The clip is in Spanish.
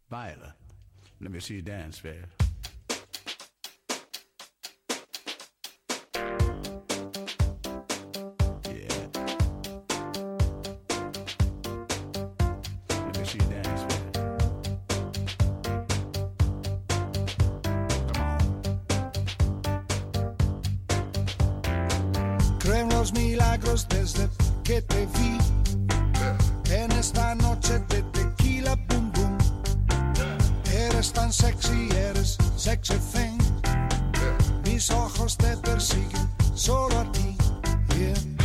Viola, let me see you dance, fair. Yeah. Let me see you dance, fair. Come on. Creo en los milagros desde que te vi. En esta noche de tequila, boom, boom. Eres tan sexy, eres sexy thing. Mis ojos te persiguen solo a ti, yeah.